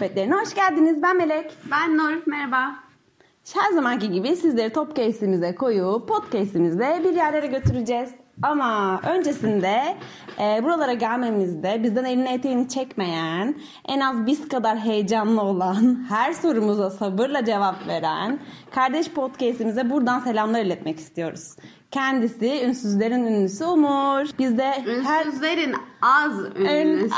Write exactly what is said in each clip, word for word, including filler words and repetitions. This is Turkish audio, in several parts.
sohbetlerine hoş geldiniz. Ben Melek. Ben Nur. Merhaba. Her zamanki gibi sizleri top case'imize koyup podcast'imizle bir yerlere götüreceğiz. Ama öncesinde e, buralara gelmemizde bizden elini eteğini çekmeyen, en az biz kadar heyecanlı olan, her sorumuza sabırla cevap veren kardeş podcast'imize buradan selamlar iletmek istiyoruz. Kendisi ünsüzlerin ünlüsü Umur. Biz de her... Ünsüzlerin az ünlüsü.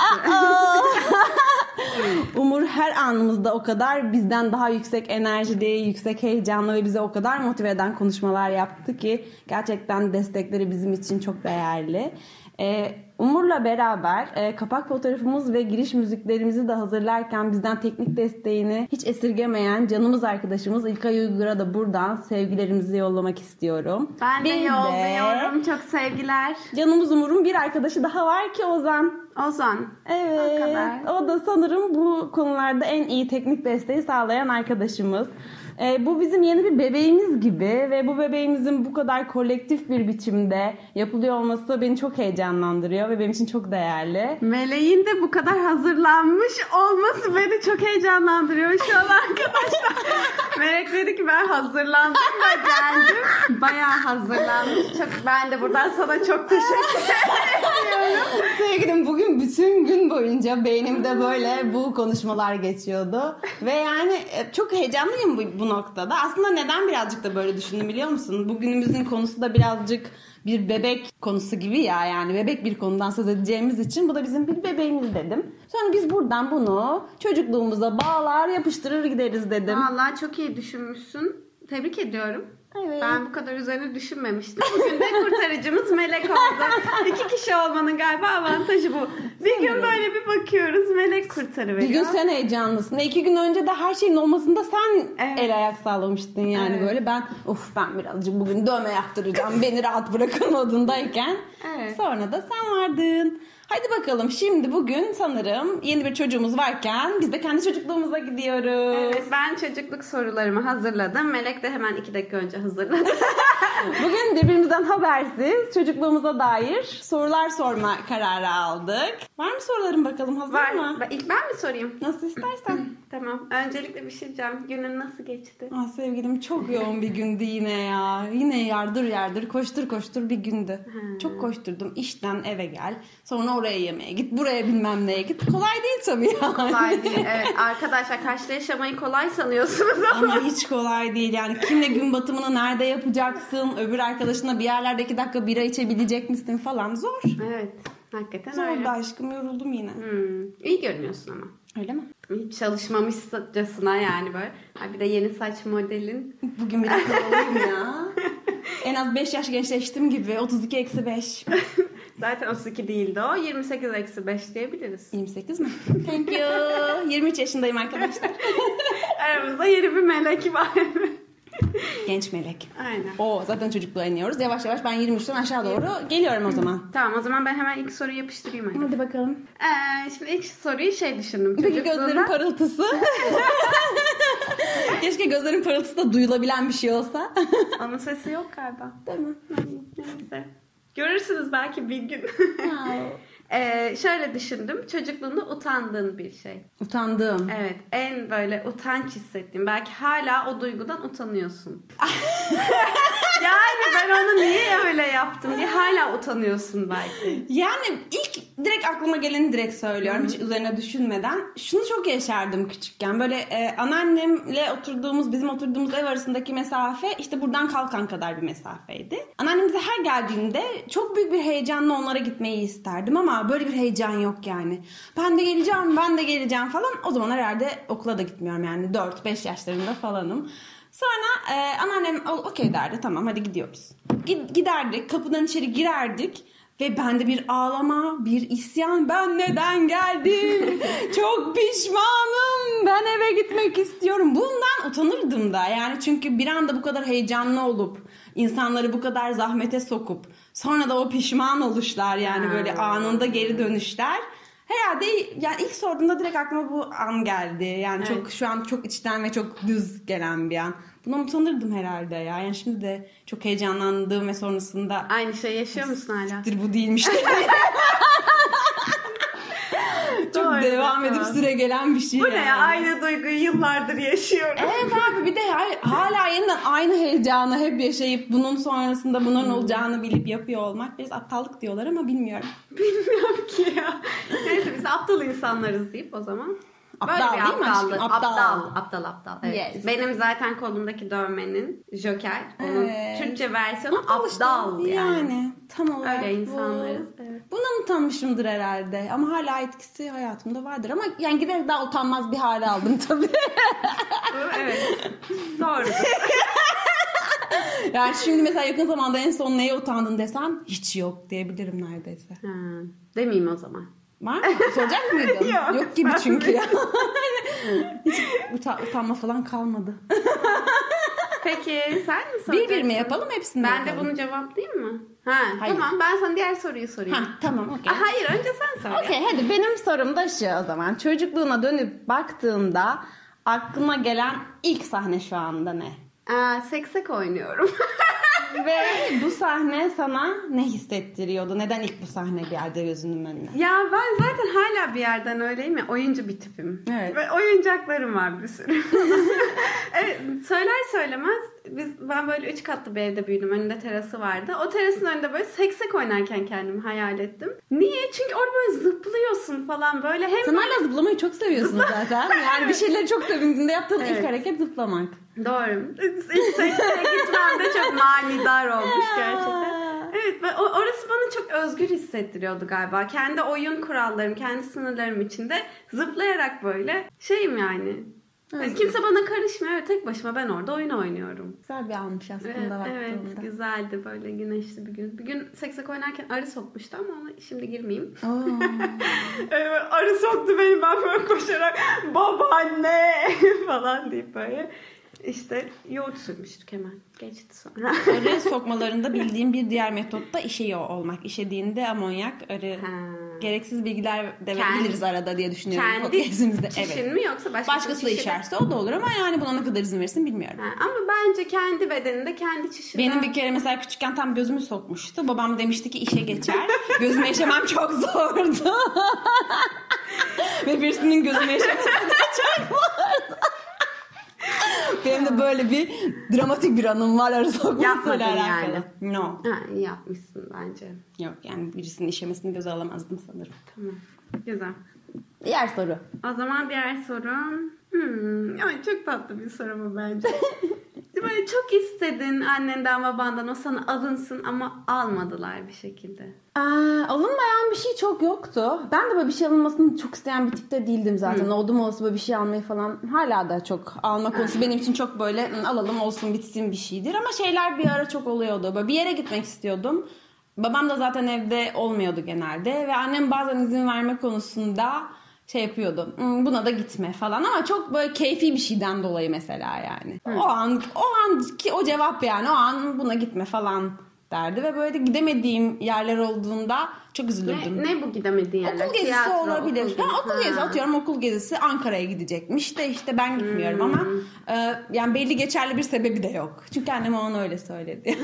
Umur her anımızda o kadar bizden daha yüksek enerjili, yüksek heyecanlı ve bize o kadar motive eden konuşmalar yaptı ki gerçekten destekleri bizim için çok değerli. Ee, Umur'la beraber e, kapak fotoğrafımız ve giriş müziklerimizi de hazırlarken bizden teknik desteğini hiç esirgemeyen canımız arkadaşımız İlkay Uygur'a da buradan sevgilerimizi yollamak istiyorum. Ben de bir yolluyorum. Çok sevgiler. Canımız Umur'un bir arkadaşı daha var ki Ozan. Ozan. Evet. O kadar. O da sanırım bu konularda en iyi teknik desteği sağlayan arkadaşımız. Ee, bu bizim yeni bir bebeğimiz gibi ve bu bebeğimizin bu kadar kolektif bir biçimde yapılıyor olması beni çok heyecanlandırıyor ve benim için çok değerli. Meleğin de bu kadar hazırlanmış olması beni çok heyecanlandırıyor şu an arkadaşlar. Melek dedi ki ben hazırlandım ve geldim. Bayağı hazırlanmış. Çok, ben de buradan sana çok teşekkür ediyorum. Sevgilim, bugün bütün gün boyunca beynimde böyle bu konuşmalar geçiyordu. Ve yani çok heyecanlıyım bu, bu noktada. Aslında neden birazcık da böyle düşündüm biliyor musun? Bugünümüzün konusu da birazcık bir bebek konusu gibi ya, yani bebek bir konudan söz edeceğimiz için bu da bizim bir bebeğimiz dedim. Sonra biz buradan bunu çocukluğumuza bağlar yapıştırır gideriz dedim. Vallahi çok iyi düşünmüşsün. Tebrik ediyorum. Evet. Ben bu kadar üzerine düşünmemiştim. Bugün de kurtarıcımız Melek oldu. İki kişi olmanın galiba avantajı bu. Bir gün böyle bir bakıyoruz, Melek kurtarıveriyor. Bir gün sen heyecanlısın. İki gün önce de her şeyin olmasında sen Evet. el ayak sağlamıştın yani, Evet. böyle. Ben of ben birazcık bugün dövme yaptıracağım, beni rahat bırakın modundayken. Evet. Sonra da sen vardın. Hadi bakalım, şimdi bugün sanırım yeni bir çocuğumuz varken biz de kendi çocukluğumuza gidiyoruz. Evet, ben çocukluk sorularımı hazırladım. Melek de hemen iki dakika önce hazırladı. Bugün birbirimizden habersiz çocukluğumuza dair sorular sorma kararı aldık. Var mı soruların bakalım, hazır Var. mı? Ben- İlk ben mi sorayım? Nasıl istersen. Tamam. Öncelikle bir şey diyeceğim. Günün nasıl geçti? Ah sevgilim, çok yoğun bir gündü yine ya. Yine yardır yardır koştur koştur bir gündü. Hmm. Çok koşturdum. İşten eve gel. Sonra oraya yemeğe git. Buraya bilmem neye git. Kolay değil tabii yani. Kolay değil. Evet. Arkadaşlar karşıda yaşamayı kolay sanıyorsunuz ama. Ama hiç kolay değil yani. Kimle gün batımını nerede yapacaksın? Öbür arkadaşına bir yerlerde iki dakika bira içebilecek misin falan. Zor. Evet. Hakikaten Zor öyle. da aşkım, yoruldum yine. Hmm. İyi görünüyorsun ama. Öyle mi? Hiç çalışmamışçasına yani böyle. Ha, bir de yeni saç modelin. Bugün biraz havalıyım ya. En az beş yaş gençleştim gibi. otuz iki eksi beş. Zaten otuz iki değildi o. yirmi sekiz eksi beş diyebiliriz. yirmi sekiz mi? Thank you. yirmi üç yaşındayım arkadaşlar. Aramızda yeni bir melek var. Genç melek. Aynen. O zaten çocukluğa iniyoruz. Yavaş yavaş ben yirmi üçten aşağı doğru geliyorum o zaman. Tamam, o zaman ben hemen ilk soruyu yapıştırayım hadi. Hadi bakalım. Ee, şimdi ilk soruyu şey düşündüm. Peki Çocukluğunda- gözlerin parıltısı. Keşke gözlerin parıltısı da duyulabilen bir şey olsa. Onun sesi yok galiba. Değil mi? Neyse. Görürsünüz belki bir gün. Ya, ee, şöyle düşündüm. Çocukluğunda utandığın bir şey. utandım. Evet. En böyle utanç hissettiğin. Belki hala o duygudan utanıyorsun. Yani ben onu niye öyle yaptım diye hala utanıyorsun belki. Yani ilk direkt aklıma geleni direkt söylüyorum. Hiç üzerine düşünmeden. Şunu çok yaşardım küçükken. Böyle e, anneannemle oturduğumuz, bizim oturduğumuz ev arasındaki mesafe işte buradan Kalkan kadar bir mesafeydi. Anneannem bize her geldiğinde çok büyük bir heyecanla onlara gitmeyi isterdim ama böyle bir heyecan yok yani. Ben de geleceğim, ben de geleceğim falan. O zaman herhalde okula da gitmiyorum yani. dört beş yaşlarında falanım. Sonra e, anneannem okey derdi, tamam hadi gidiyoruz. Giderdik, kapıdan içeri girerdik ve bende bir ağlama, bir isyan. Ben neden geldim? Çok pişmanım. Ben eve gitmek istiyorum. Bundan utanırdım da yani, çünkü bir anda bu kadar heyecanlı olup insanları bu kadar zahmete sokup sonra da o pişman oluşlar yani, böyle anında geri dönüşler. Herhalde yani ilk sorduğunda direkt aklıma bu an geldi. Yani evet. Çok şu an çok içten ve çok düz gelen bir an. Bundan utanırdım herhalde ya. Yani şimdi de çok heyecanlandığım ve sonrasında aynı şey yaşıyor musun hala? Bu değilmiş. Çok arada. devam edip süre gelen bir şey. Bu yani. ne ya? Aynı duyguyu yıllardır yaşıyorum. Evet abi, bir de hala yeniden aynı heyecanı hep yaşayıp bunun sonrasında bunun olacağını bilip yapıyor olmak biraz aptallık diyorlar ama bilmiyorum. Bilmiyorum ki ya. Neyse biz aptal insanlarız deyip o zaman. Aptal Böyle bir değil mi aptallık. aşkım? Aptal. Aptal. Aptal aptal. Evet. Yes. Benim zaten kolumdaki dövmenin Joker. Onun Evet. Türkçe versiyonu Aptal aptal, işte. yani. Yani tam olarak Öyle bu. insanlarız. Evet. Buna mı tanımışımdır herhalde ama hala etkisi hayatımda vardır ama yani giderek daha utanmaz bir hale aldım tabii. Evet. Doğru. Yani şimdi mesela yakın zamanda en son neye utandın desen hiç yok diyebilirim neredeyse. Ha, demeyeyim o zaman. Var mı? Soracak mıydın? Yok, Yok gibi ben çünkü ya. Hiç uta- utanma falan kalmadı. Peki sen mi soracaksın? Bir bir mi yapalım hepsini Ben de yapalım. bunu cevaplayayım mı? Ha, Hayır. tamam ben sana diğer soruyu sorayım. Ha, tamam okey. Aa, hayır önce sen sor. Okey hadi benim sorum da şu o zaman. Çocukluğuna dönüp baktığında aklına gelen ilk sahne şu anda ne? Aa, seksek oynuyorum. Ve bu sahne sana ne hissettiriyordu? Neden ilk bu sahne geldi gözünün önüne? Ya ben zaten hala bir yerden öyleyim ya, oyuncu bir tipim. Evet. Ve oyuncaklarım var bir sürü. Evet, söyler söylemez biz ben böyle üç katlı bir evde büyüdüm. Önünde terası vardı. O terasın önünde böyle seksek oynarken kendimi hayal ettim. Niye? Çünkü orada böyle zıplıyorsun falan böyle. Hem Sen hala zıplamayı çok seviyorsun zaten. Yani bir şeyleri çok sevindiğinde yaptığın Evet. ilk hareket zıplamak. Doğru. İlk sekseğe gitmem de çok manidar olmuş gerçekten. Evet, ve o- orası bana çok özgür hissettiriyordu galiba. Kendi oyun kurallarım, kendi sınırlarım içinde zıplayarak böyle şeyim yani. Yani kimse bana karışmıyor. Evet, tek başıma ben orada oyun oynuyorum. Güzel bir anmış aslında Evet, baktığında. evet, güzeldi böyle güneşli bir gün. Bir gün seksek oynarken arı sokmuştu ama ona şimdi girmeyeyim. Oo. Evet, arı soktu beni, ben böyle koşarak babaanne falan deyip böyle işte yoğurt sürmüştük hemen. Geçti sonra. Arı sokmalarında bildiğim bir diğer metot da işeyo olmak. İşediğinde amonyak, arı Ha. gereksiz bilgiler de Kendi- verebiliriz arada diye düşünüyorum. Kendi podcastimizde. çişin Evet. mi yoksa başkası Başkası da içerse o da olur ama yani buna ne kadar izin verirsin bilmiyorum. Ha, ama bence kendi bedeninde kendi çişinden. Benim bir kere mesela küçükken tam gözümü sokmuştu. Babam demişti ki işe geçer. Gözüme yaşamam çok zordu. Ve birisinin gözüme yaşaması da çok zordu. Benim de böyle bir dramatik bir anım var arı sokmasıyla Yapmadın alakalı. yani. No. Ha, iyi yapmışsın bence. Yok yani birisinin işemesini göze alamazdım sanırım. Tamam. Güzel. Diğer soru. O zaman diğer sorum. Hmm, yani çok tatlı bir soru bu bence. Böyle çok istedin annenden babandan o sana alınsın ama almadılar bir şekilde. Ee, alınmayan bir şey çok yoktu. Ben de böyle bir şey alınmasını çok isteyen bir tipte değildim zaten. Hı. Oldum olası böyle bir şey almayı falan hala da çok alma konusu benim için çok böyle "Hı, alalım olsun bitsin bir şeydir. Ama şeyler bir ara çok oluyordu. Böyle bir yere gitmek istiyordum. Babam da zaten evde olmuyordu genelde. Ve annem bazen izin verme konusunda şey yapıyordu. "Hmm, buna da gitme falan ama çok böyle keyfi bir şeyden dolayı mesela yani. Hı. O an o an ki o cevap yani o an buna gitme falan derdi ve böyle de gidemediğim yerler olduğunda çok üzülürdüm. Ne, ne bu gidemediğin yerler? Okul gezisi Tiyatro, olabilir. okul, Ha, okul Ha. gezisi atıyorum okul gezisi Ankara'ya gidecekmiş de işte ben gitmiyorum ama Hmm. e, yani belli geçerli bir sebebi de yok. Çünkü annem ona öyle söyledi.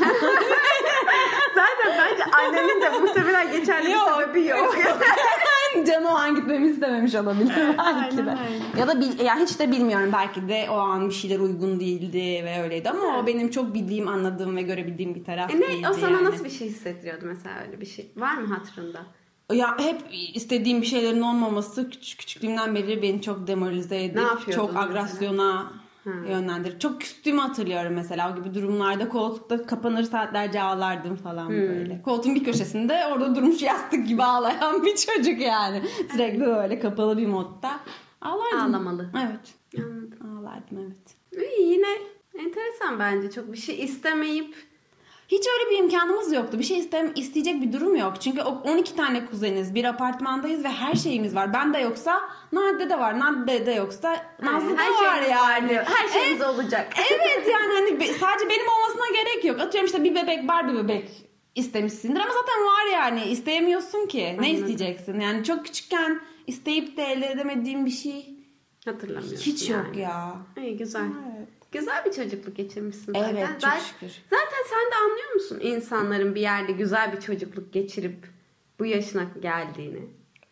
Zaten bence annenin de muhtemelen geçerli bir Yok, sebebi yok. Can o an gitmemi istememiş olabilir belki de. Aynen öyle. Ya da bil, ya hiç de bilmiyorum belki de o an bir şeyler uygun değildi ve öyleydi ama o benim çok bildiğim, anladığım ve görebildiğim bir taraf E ne, değildi o sana yani. nasıl bir şey hissettiriyordu mesela, öyle bir şey? Var mı hatırında? Ya hep istediğim bir şeylerin olmaması küçük küçüklüğümden beri beni çok demoralize edip Ne yapıyordun çok mesela? agresyona Hı. yönlendirip. Çok küstüğümü hatırlıyorum mesela o gibi durumlarda koltukta kapanır saatlerce ağlardım falan Hı. böyle. Koltuğun bir köşesinde orada durmuş yastık gibi ağlayan bir çocuk yani. Sürekli böyle kapalı bir modda. Ağlardım. Ağlamalı. Evet. Anladım. Ağlardım evet. İyi, yine enteresan bence, çok bir şey istemeyip. Hiç öyle bir imkanımız yoktu. Bir şey istem isteyecek bir durum yok. Çünkü o on iki tane kuzeniz, bir apartmandayız ve her şeyimiz var. Ben de yoksa Nadide de var. Nadide de yoksa Nazlı da her var şeyimiz yani. var diyor. Her şeyimiz olacak. Evet yani hani be- sadece benim olmasına gerek yok. Atıyorum işte bir bebek, Barbie bebek istemişsindir ama zaten var yani. İsteyemiyorsun ki. Ne Anladım. isteyeceksin? Yani çok küçükken isteyip de elde edemediğim bir şey Hatırlamıyorsun hiç yani. yok ya. İyi, güzel. Evet. Güzel bir çocukluk geçirmişsin zaten. Evet, çok zaten, şükür. Zaten sen de anlıyor musun insanların bir yerde güzel bir çocukluk geçirip bu yaşına geldiğini?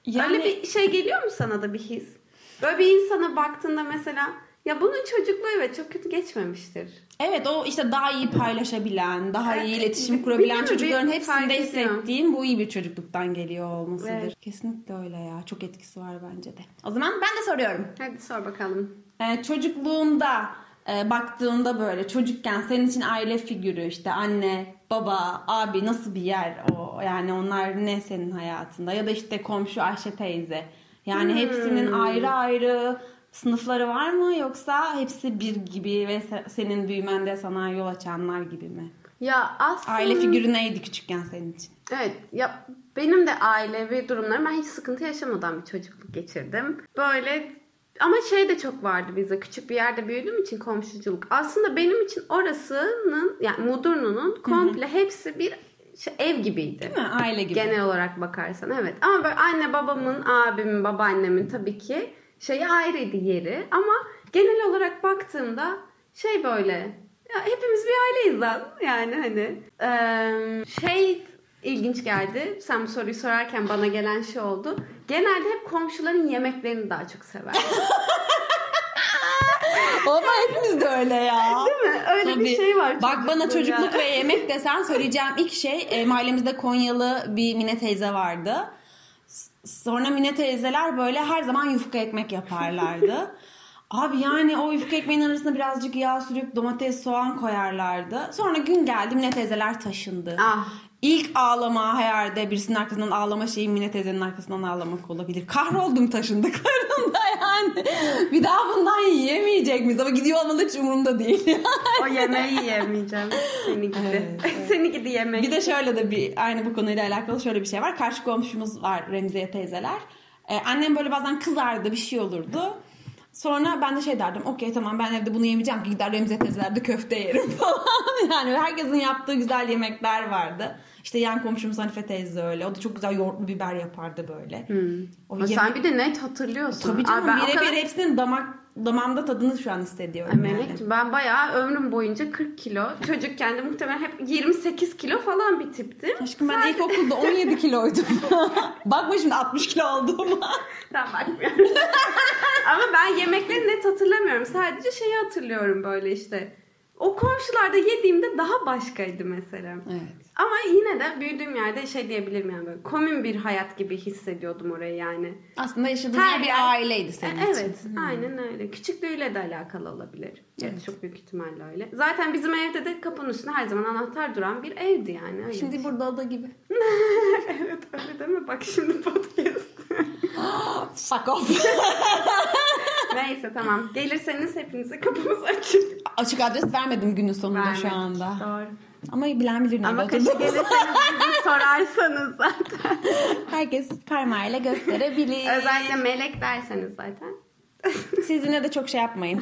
Yani... Öyle bir şey geliyor mu sana da bir his? Böyle bir insana baktığında mesela ya bunun çocukluğu evet çok kötü geçmemiştir. Evet, o işte daha iyi paylaşabilen, daha iyi Evet, iletişim kurabilen bir- çocukların bir hepsinde fark ediyor. hissettiğim bu iyi bir çocukluktan geliyor olmasıdır. Evet. Kesinlikle öyle ya. Çok etkisi var bence de. O zaman ben de soruyorum. Hadi sor bakalım. Ee, çocukluğunda e, baktığında böyle çocukken senin için aile figürü işte anne, baba, abi nasıl bir yer o? Yani onlar ne senin hayatında? Ya da işte komşu Ayşe teyze. Yani Hmm. hepsinin ayrı ayrı sınıfları var mı, yoksa hepsi bir gibi ve se- senin büyümende sana yol açanlar gibi mi? Ya aslında... Aile figürü neydi küçükken senin için? Evet ya benim de ailevi durumlarım, ben hiç sıkıntı yaşamadan bir çocukluk geçirdim. Böyle ama şey de çok vardı bizde, küçük bir yerde büyüdüğüm için komşuculuk. Aslında benim için orasının yani Mudurnu'nun komple hepsi bir şey, ev gibiydi. Değil mi? Aile gibi. Genel olarak bakarsan evet. Ama böyle anne babamın, abimin, babaannemin tabii ki şeyi ayrıydı yeri. Ama genel olarak baktığımda şey böyle ya hepimiz bir aileyiz lan. Yani hani eee, şey ilginç geldi. Sen bu soruyu sorarken bana gelen şey oldu. Genelde hep komşuların yemeklerini daha çok severdim. Ama hepimiz de öyle ya. Değil mi? Öyle Tabii. bir şey var. Bak bana çocukluk ya. ve yemek desen söyleyeceğim ilk şey e, mahallemizde Konyalı bir Mine teyze vardı. S- Sonra Mine teyzeler böyle her zaman yufka ekmek yaparlardı. Abi yani o yufka ekmeğin arasına birazcık yağ sürüp domates, soğan koyarlardı. Sonra gün geldi Mine teyzeler taşındı. Ah. İlk ağlama hayalde birisinin arkasından ağlama şeyi Mine teyzenin arkasından ağlamak olabilir. Kahroldum taşındıklarında yani. Bir daha bundan yiyemeyecek miyiz? Ama gidiyor olmalı hiç umurumda değil. O yemeği yiyemeyeceğim. Seni gidi. Evet, evet. Seni gidi yemek. Bir de şöyle de bir aynı bu konuyla alakalı şöyle bir şey var. Karşı komşumuz var, Remziye teyzeler. Ee, annem böyle bazen kızardı, bir şey olurdu. Sonra ben de şey derdim, okey tamam ben evde bunu yemeyeceğim ki gider Remziye teyzelerde köfte yerim falan. Yani herkesin yaptığı güzel yemekler vardı. İşte yan komşumuz Hanife teyze öyle. O da çok güzel yoğurtlu biber yapardı böyle. Hmm. O Ama yemek... sen bir de net hatırlıyorsun. Tabii canım, Aa, ben o birebir kadar- hepsinin damak damağımda tadını şu an hissediyorum. Ay Melek, yani. ben bayağı ömrüm boyunca kırk kilo. Çocukken de muhtemelen hep yirmi sekiz kilo falan bir tiptim. Aşkım ben Sen- ilkokulda on yedi kiloydum. Bakma şimdi altmış kilo olduğuma. Sen bakmıyorum. Ama ben yemekleri net hatırlamıyorum. Sadece şeyi hatırlıyorum böyle işte. O komşularda yediğimde daha başkaydı mesela. Evet. Ama yine de büyüdüğüm yerde şey diyebilirim yani böyle komün bir hayat gibi hissediyordum orayı yani. Aslında yaşadığın Her yer bir yer- aileydi senin E, için. Evet, aynen öyle. Küçüklüğüyle de alakalı olabilir. Evet, Evet. çok büyük ihtimalle öyle. Zaten bizim evde de kapının üstünde her zaman anahtar duran bir evdi yani. Öyle. Şimdi burada olduğu gibi. Evet öyle değil mi? Bak şimdi podcast. Fuck off. Neyse tamam. Gelirseniz hepinize kapımız açık. Açık adres vermedim günün sonunda Vermedik, şu anda. Doğru. Ama bilen bilir nerede Ama kaça oturduğumuzu. gelirseniz bizi sorarsanız zaten. Herkes parmağıyla gösterebilir. Özellikle melek derseniz zaten. Siz yine de çok şey yapmayın.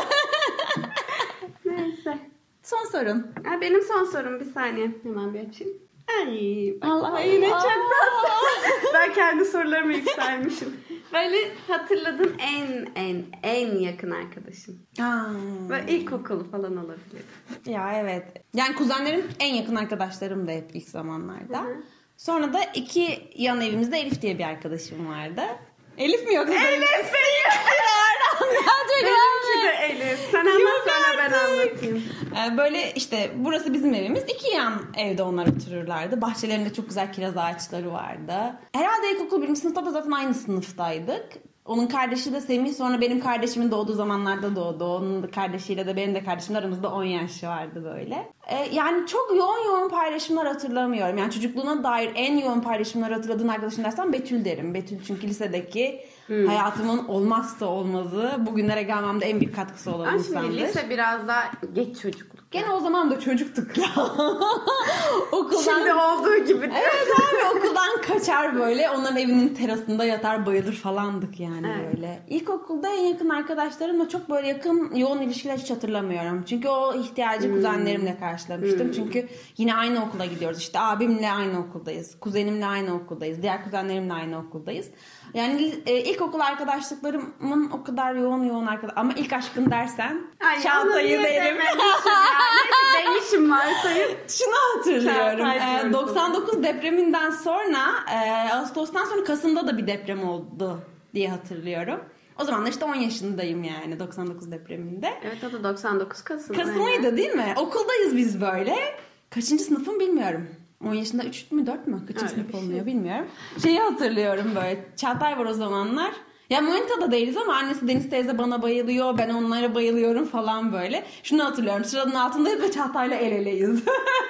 Neyse. Son sorun. Ha, benim son sorum bir saniye. Hemen bir açayım. Ay, Allah Ay, yine Allah. çok tatlı. Ben kendi sorularımı yükselmişim. Böyle hatırladığım en en en yakın arkadaşım. Aa. Böyle ilkokulu falan olabilir. Ya evet. Yani kuzenlerim en yakın arkadaşlarım da hep ilk zamanlarda. Hı hı. Sonra da iki yan evimizde Elif diye bir arkadaşım vardı. Elif mi yoksa? Elif benim. Benimki de Elif. Sen anlat Yok sonra ben artık. anlatayım. Ee, Böyle işte burası bizim evimiz. İki yan evde onlar otururlardı. Bahçelerinde çok güzel kiraz ağaçları vardı. Herhalde ilkokul birinci sınıfta da zaten aynı sınıftaydık. Onun kardeşi de Semih, sonra benim kardeşimin doğduğu zamanlarda doğdu. Onun da kardeşiyle de benim de kardeşimle aramızda on yaş vardı böyle. Ee, yani çok yoğun yoğun paylaşımlar hatırlamıyorum. Yani çocukluğuna dair en yoğun paylaşımları hatırladığın arkadaşın dersen Betül derim. Betül çünkü lisedeki hmm. hayatımın olmazsa olmazı, bugünlere gelmemde en büyük katkısı olan Ama insandır. şimdi lise biraz daha geç çocukluk. Gene o zaman da çocuktuk ya. Okuldan... Şimdi olduğu gibi. Evet abi, okuldan kaçar böyle onların evinin terasında yatar bayılır falandık yani Evet. böyle. İlkokulda en yakın arkadaşlarımla çok böyle yakın yoğun ilişkiler hiç hatırlamıyorum. Çünkü o ihtiyacı Hmm. kuzenlerimle karşılamıştım. Hmm. Çünkü yine aynı okula gidiyoruz. İşte abimle aynı okuldayız. Kuzenimle aynı okuldayız. Diğer kuzenlerimle aynı okuldayız. Yani e, ilkokul arkadaşlıklarımın o kadar yoğun yoğun arkadaş ama ilk aşkın dersen Ay, Çağatay'ı onu niye derim. dememişim yani? Demişim varsayıp. Şunu hatırlıyorum. Çağatay Ee, diyorum. doksan dokuz depreminden sonra e, Ağustos'tan sonra Kasım'da da bir deprem oldu diye hatırlıyorum. O zaman da işte on yaşındayım yani doksan dokuz depreminde. Evet, o da doksan dokuz Kasım. Kasım'ıydı yani. değil mi? Okuldayız biz böyle. Kaçıncı sınıfım bilmiyorum. on yaşında üç mü dört mü? Kaçıncı sınıf şey. olunuyor bilmiyorum. Şeyi hatırlıyorum böyle. Çağatay var o zamanlar. Ya Monita'da değiliz ama annesi Deniz teyze bana bayılıyor. Ben onlara bayılıyorum falan böyle. Şunu hatırlıyorum. Sıranın altındayız ve Çağatay'la el eleyiz.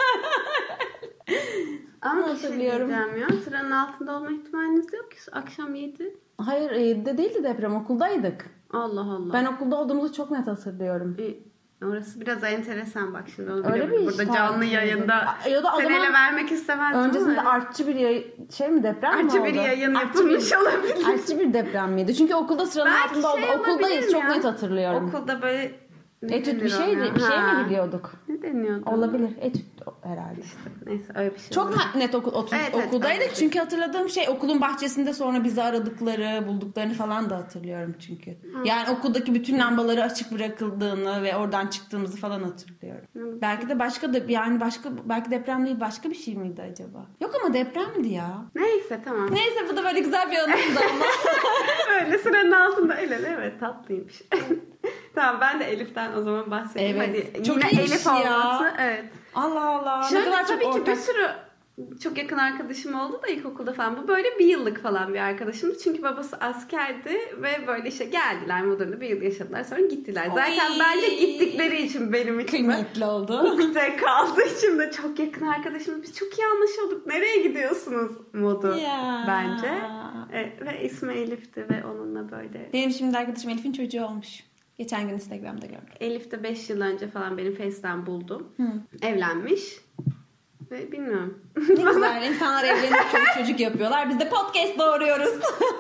Ama bir şey hatırlıyorum. diyeceğim ya. Sıranın altında olma ihtimaliniz yok ki. Akşam yedi. Hayır yedide değildi deprem. Okuldaydık. Allah Allah. Ben okulda olduğumuzu çok net hatırlıyorum. E, Orası biraz enteresan bak şimdi onu Öyle bilemedim. bir Burada işte canlı abi. yayında Ya da o seni ele zaman vermek istemezdim öncesinde ama. artçı bir yay- şey mi deprem mi oldu? Artçı bir yayın Artçı yapılmış bir- olabilir. Artçı bir deprem miydi? Çünkü okulda sıranın Belki altında şey oldu. Okuldayız olabilir çok ya. net hatırlıyorum. Okulda böyle ne Etüt bir denir şey ona? bir şey Ha. mi gidiyorduk? Ne deniyordu? Olabilir. Etüt herhalde. Neyse öyle bir şey Çok olabilir. net okul, otur, Evet, evet, okuldaydık evet. çünkü hatırladığım şey okulun bahçesinde sonra bizi aradıkları, bulduklarını falan da hatırlıyorum çünkü. Yani okuldaki bütün lambaları açık bırakıldığını ve oradan çıktığımızı falan hatırlıyorum. Hı. Belki de başka da yani başka belki deprem değil başka bir şey miydi acaba? Yok ama depremdi ya. Neyse tamam. Neyse bu da böyle güzel bir anımdı ama. Öyle sıranın altında el ele, evet tatlıymış. Tamam, ben de Elif'ten o zaman bahsedeyim. Evet. Hadi. Çok Yine iyiymiş Elif ya. olması. Evet. Allah Allah. Ne Şöyle kadar çok tabii ki ortak. bir sürü çok yakın arkadaşım oldu da ilkokulda falan. Bu böyle bir yıllık falan bir arkadaşımdı. Çünkü babası askerdi ve böyle işte geldiler Modern'da bir yıl yaşadılar. Sonra gittiler. Zaten Oy. bence gittikleri için benim için Kıymetli oldu. ukde kaldı içimde. Çok yakın arkadaşımız. Biz çok iyi anlaşıyorduk. Nereye gidiyorsunuz modu Ya. bence. E, ve ismi Elif'ti ve onunla böyle. Benim şimdi arkadaşım Elif'in çocuğu olmuş. Geçen gün Instagram'da gördüm. Elif de beş yıl önce falan benim Face'ten buldum. Hı. Evlenmiş. Ve bilmiyorum. Ne güzel. İnsanlar evlenip çocuk çocuk yapıyorlar. Biz de podcast doğuruyoruz.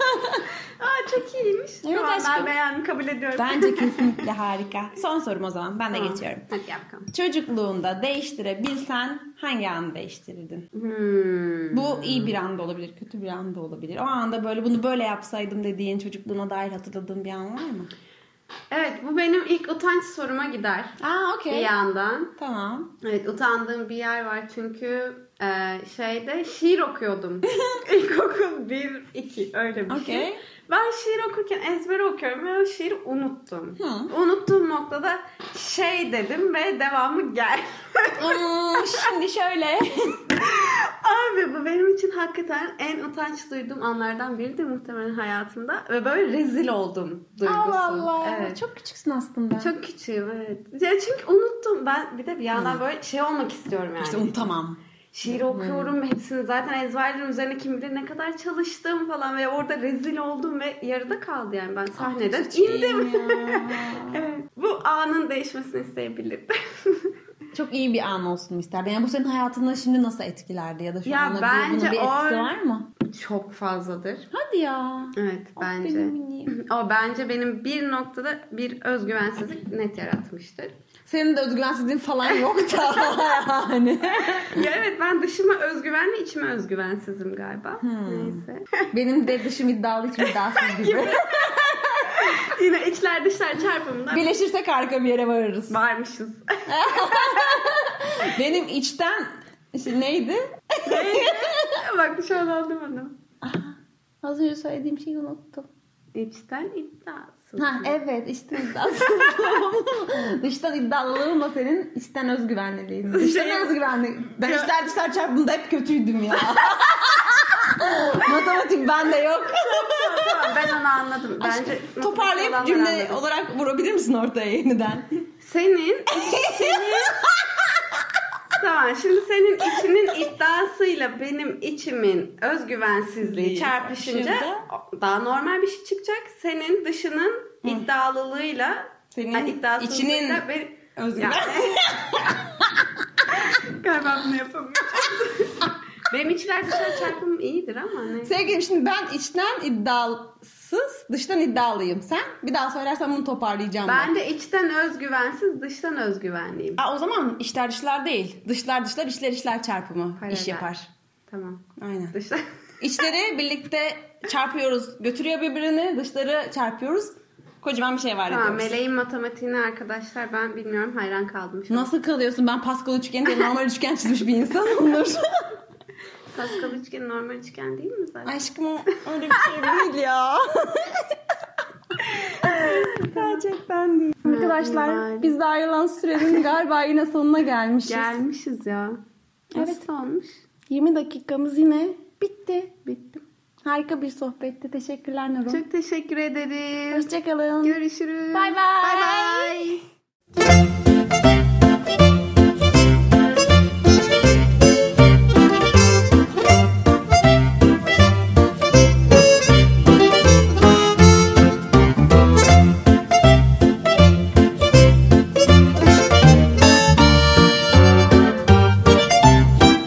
Aa, çok iyiymiş. Evet, Tamam, aşkım. ben beğendim, kabul ediyorum. Bence kesinlikle harika. Son sorum o zaman. Ben de Tamam. geçiyorum. Hadi yap bakalım. Çocukluğunda değiştirebilsen hangi anı değiştirirdin? Hmm. Bu iyi bir anda olabilir, kötü bir anda olabilir. O anda böyle bunu böyle yapsaydım dediğin çocukluğuna dair hatırladığın bir an var mı? Evet, bu benim ilk utanç soruma gider. Aa Bir okey. yandan. Tamam. Evet, utandığım bir yer var çünkü e, şeyde şiir okuyordum. İlkokul bir iki öyle bir şey. Okey. Ben şiir okurken ezbere okuyorum ve o şiiri unuttum. Hı. Unuttuğum noktada şey dedim ve devamı gel. Hmm, şimdi şöyle. Abi bu benim için hakikaten en utanç duyduğum anlardan biridir muhtemelen hayatımda. Ve böyle rezil oldum duygusu. Allah Allah. Evet. Çok küçüksün aslında. Çok küçüğüm, evet. Ya çünkü unuttum. Ben bir de bir yandan böyle şey olmak istiyorum yani. İşte unutamam. Şiir okuyorum ve hepsini zaten ezberlerim, üzerine kim bilir ne kadar çalıştım falan ve orada rezil oldum ve yarıda kaldı yani, ben sahneden Hiç indim. iyiyim ya. Evet, bu anın değişmesini isteyebilirdim. Çok iyi bir an olsun isterdim. Yani bu senin hayatını şimdi nasıl etkilerdi ya da şu Ya anda bence bunun bir etkisi o- var mı? Çok fazladır. Hadi ya. Evet, bence. Benim minim. O bence benim bir noktada bir özgüvensizlik net yaratmıştır. Senin de özgüvensizliğin falan yok da yani. Ya evet, ben dışıma özgüvenli, içime özgüvensizim galiba. Neyse. Benim de dışım iddialı içim iddiasız gibi. Yine içler dışlar çarpımında Birleşirsek harika bir yere varırız. varmışız. Benim içten işte neydi? Bak şu an anlamadım. Az önce söylediğim şeyi unuttum. İçten iddiasız. Ha evet içten iddiasız. Dıştan iddialılığınla senin içten özgüvenliliğin. Dıştan Şey- özgüvenli. Ben içler dışlar çarpımında hep kötüydüm ya. Matematik bende yok. Tamam, ben onu anladım. Bence Toparlayıp olanlar cümle anladım. olarak vurabilir misin ortaya yeniden? Senin, senin tamam, şimdi senin içinin iddiasıyla benim içimin özgüvensizliği Bir çarpışınca çarpışınca- daha normal bir şey çıkacak. Senin dışının iddialılığıyla Senin yani iddiasızlığıyla içinin benim... özgüven. Galiba bunu yapamayacağım. Benim içler dışlar çarpımım iyidir ama ne? Sevgilim şimdi ben içten iddiasız, dıştan iddialıyım. Sen bir daha söylersen bunu toparlayacağım ben. Ben de içten özgüvensiz, dıştan özgüvenliyim. Aa, o zaman içler dışlar değil. Dışlar dışlar, içler içler çarpımı Paralel. iş yapar. Tamam. Aynen. Dıştan. İçleri birlikte çarpıyoruz. Götürüyor birbirini. Dışları çarpıyoruz. Kocaman bir şey var Tamam, ediyoruz. meleğin matematiğine arkadaşlar ben bilmiyorum, hayran kaldım şu an. Nasıl kalıyorsun? Ben Pascal üçgeni değil normal üçgen çizmiş bir insanımdır. Pascal üçgen normal üçgen değil mi zaten? Aşkım o öyle bir şey değil ya. Gerçekten değil. Arkadaşlar Normal. biz de ayrılan sürenin galiba yine sonuna gelmişiz. Gelmişiz ya. Evet. Nasıl olmuş? yirmi dakikamız yine bitti. Bitti. Harika bir sohbetti. Teşekkürler Nurul. Çok teşekkür ederiz. Hoşçakalın. Görüşürüz. Bay bay. Bay bay.